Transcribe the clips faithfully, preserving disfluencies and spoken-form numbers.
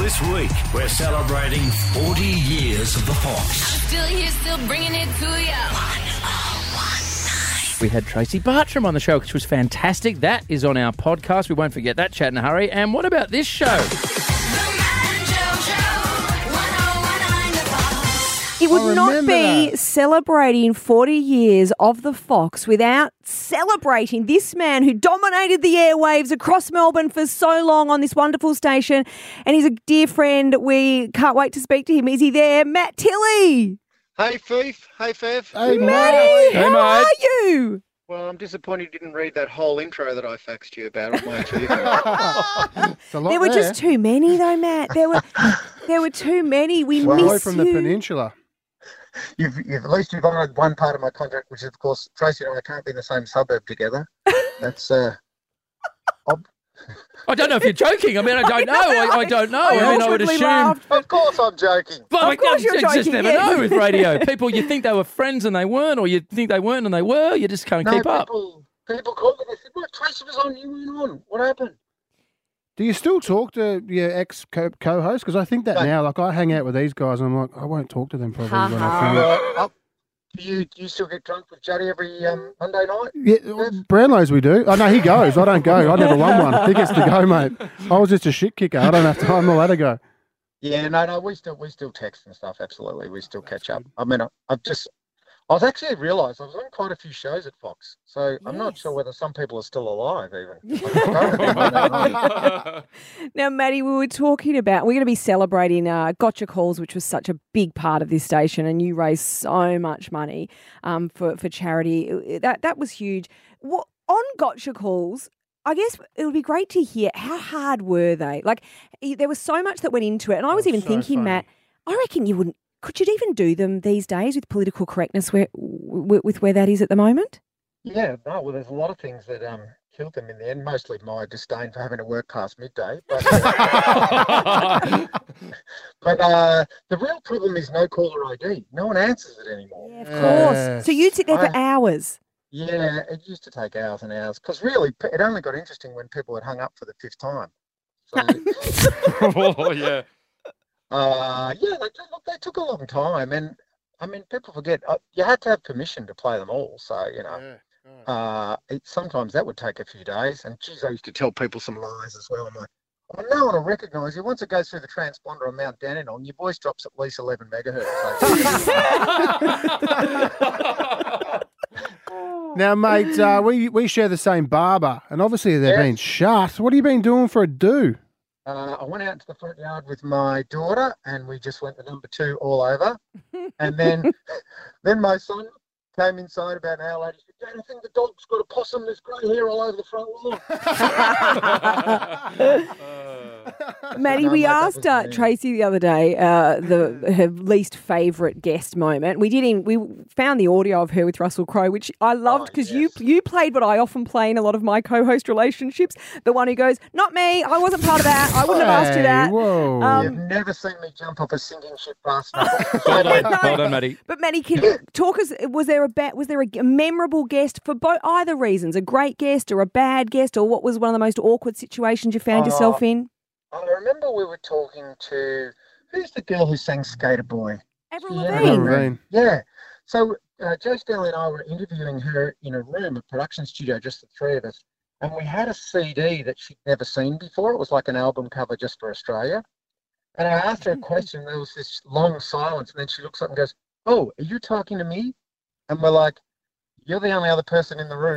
this week, we're celebrating forty years of the Fox. Still here, still bringing it to ya. We had Tracy Bartram on the show, which was fantastic. That is on our podcast. We won't forget that, chat in a hurry. And what about this show? It would I not remember be that. celebrating forty years of the Fox without celebrating this man who dominated the airwaves across Melbourne for so long on this wonderful station. And he's a dear friend. We can't wait to speak to him. Is he there? Matt Tilley. Hey, Fief. Hey, Fev. Hey, Matty, Hey, how mate. are you? Well, I'm disappointed you didn't read that whole intro that I faxed you about on my achievement. It's a lot There were there. just too many though, Matt. There were there were too many. We Well, away miss from you. the peninsula. You've, you've at least you've honoured one part of my contract, which is, of course, Tracy and I can't be in the same suburb together. That's uh, ob- I don't know if you're joking. I mean, I don't know. I, I don't know. I, I mean, I would awkwardly assume. laughed. of course I'm joking. Well, Of course you're you just joking, never yes. know with radio. People, you think they were friends and they weren't, or you think they weren't and they were. You just can't No, keep up. people, people called me. They said, "What? Tracy was on. You weren't on. What happened?" Do you still talk to your ex co- co-host? Because I think that No. now, like I hang out with these guys and I'm like, I won't talk to them probably Ha when ha. I finish. Uh, up- do you do you still get drunk with Juddy every um, Monday night? Yeah, Brownlow's we do. Oh, no, he goes. I don't go. I never won one. He gets to go, mate. I was just a shit kicker. I don't have time to let her go. Yeah, no, no, we still we still text and stuff. Absolutely, we still catch up. I mean, I, I've just I was actually realised I was on quite a few shows at Fox, so I'm not Yes. sure whether some people are still alive even. I just go with them Monday night. Now, Maddie, we were talking about, we're going to be celebrating uh, Gotcha Calls, which was such a big part of this station, and you raised so much money um, for, for charity. That that was huge. What, on Gotcha Calls, I guess it would be great to hear, how hard were they? Like, eh, there was so much that went into it, and I was Oh, even so thinking, funny. Matt, I reckon you wouldn't, could you even do them these days with political correctness where, w- with where that is at the moment? Yeah, no, well, there's a lot of things that um killed them in the end. Mostly my disdain for having to work past midday, but but uh, the real problem is no caller I D. No one answers it anymore. Yeah, of Yes. course. So you'd sit there for I- hours. Yeah, it used to take hours and hours because really p- it only got interesting when people had hung up for the fifth time. So, Oh, yeah. uh, yeah, they took, look, they took a long time, and I mean, people forget uh, you had to have permission to play them all. So you know, uh, it, sometimes that would take a few days. And geez, I used to tell people some lies as well. I'm like, well, no one will recognise you once it goes through the transponder on Mount Dandenong. Your voice drops at least eleven megahertz. So, Now, mate, uh, we we share the same barber, and obviously they've Yes. been shut. What have you been doing for a do? Uh, I went out to the front yard with my daughter, and we just went the number two all over. And then, then my son came inside about an hour later. He said, "Dad, I think the dog's got a possum. There's grey hair all over the front lawn." Maddie, No, we mate, that asked was uh, me. Tracy the other day uh, the her least favourite guest moment. We did in, we found the audio of her with Russell Crowe, which I loved Oh, because yes. you you played what I often play in a lot of my co-host relationships. The one who goes, "Not me. I wasn't part of that. I wouldn't have asked you Hey, that." Whoa. Um, You've never seen me jump off a sinking ship fast enough. Well done, No. well done, Matty. But Maddie, can you talk us? Was there a ba- was there a, a memorable guest for both either reasons? A great guest or a bad guest, or what was one of the most awkward situations you found Oh, yourself in? I remember we were talking to, who's the girl who sang Skater Boy? Avril Yeah, Lavigne. Avril Lavigne. Yeah. So uh, Joe Stanley and I were interviewing her in a room, a production studio, just the three of us. And we had a C D that she'd never seen before. It was like an album cover just for Australia. And I asked her a question. There was this long silence. And then she looks up and goes, "Oh, are you talking to me?" And we're like, "You're the only other person in the room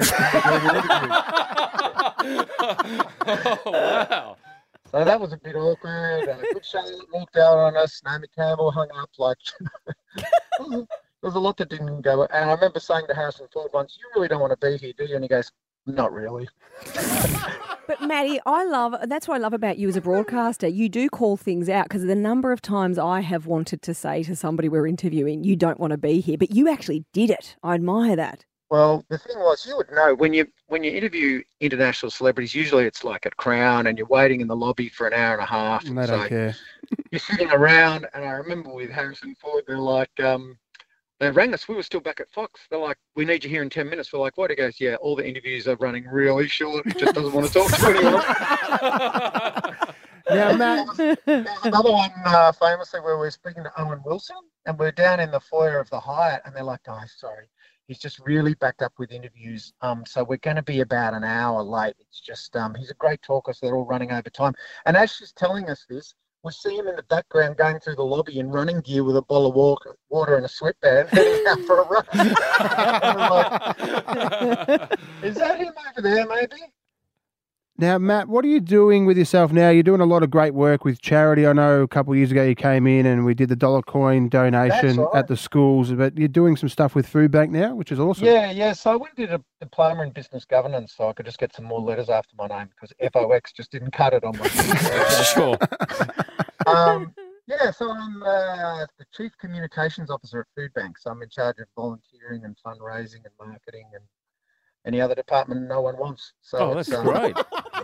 doing an interview." Oh, wow. So that was a bit awkward. Uh, Good Charlotte walked out on us. Naomi Campbell hung up. Like, there was a lot that didn't go. And I remember saying to Harrison Ford once, "You really don't want to be here, do you?" And he goes, "Not really." But Maddie, I love that's what I love about you as a broadcaster. You do call things out because the number of times I have wanted to say to somebody we're interviewing, "You don't want to be here," but you actually did it. I admire that. Well, the thing was, you would know when you when you interview international celebrities. Usually, it's like at Crown, and you're waiting in the lobby for an hour and a half. And they don't So care. you're sitting around, and I remember with Harrison Ford, they're like, um, they rang us. We were still back at Fox. They're like, "We need you here in ten minutes." We're like, "What?" He goes, "Yeah, all the interviews are running really short. He just doesn't want to talk to anyone." Now, Matt, There's another one uh, famously where we're speaking to Owen Wilson, and we're down in the foyer of the Hyatt, and they're like, "Oh, sorry, he's just really backed up with interviews. Um, so we're going to be about an hour late. It's just um, he's a great talker, so they're all running over time." And as she's telling us this, we see him in the background going through the lobby in running gear with a bottle of water, water and a sweatband, heading out for a run. And we're like, is that him over there, maybe? now, Matt, what are you doing with yourself now? You're doing a lot of great work with charity. I know a couple of years ago you came in and we did the dollar coin donation right. at the schools, but you're doing some stuff with Food Bank now, which is awesome. Yeah, yeah. So I went and did a diploma in business governance so I could just get some more letters after my name because F O X just didn't cut it on my Sure. um, yeah, so I'm uh, the Chief Communications Officer at Food Bank. So I'm in charge of volunteering and fundraising and marketing and any other department no one wants. So Oh, it's, that's um, great.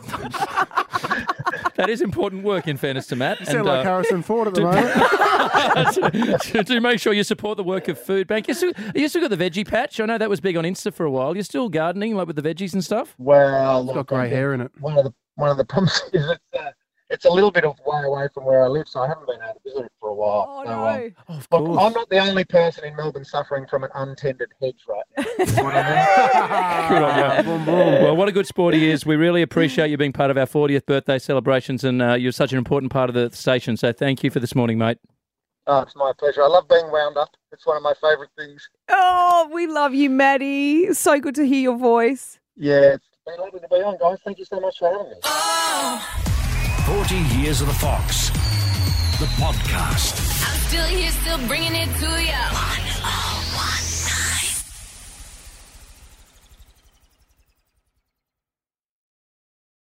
That is important work, in fairness to Matt. You sound like uh, Harrison Ford at the moment. to, to make sure you support the work of Food Bank. You still, you still got the veggie patch. I know that was big on Insta for a while. You're still gardening, like with the veggies and stuff? Well, It's got look, grey I hair in it. one of the one of the problems is it's uh, it's a little bit of way away from where I live, so I haven't been able to visit it for a while. Oh, so, no. um, Oh, of look, course. I'm not the only person in Melbourne suffering from an untended hedge right now. You know what I mean? Good on you. Boom, boom. Well, what a good sport he is. We really appreciate you being part of our fortieth birthday celebrations, and uh, you're such an important part of the station. So thank you for this morning, mate. Oh, it's my pleasure. I love being wound up. It's one of my favourite things. Oh, we love you, Maddie. So good to hear your voice. Yeah, it's been lovely to be on, guys. Thank you so much for having me. forty Years of the Fox, the podcast. I'm still here, still bringing it to ya.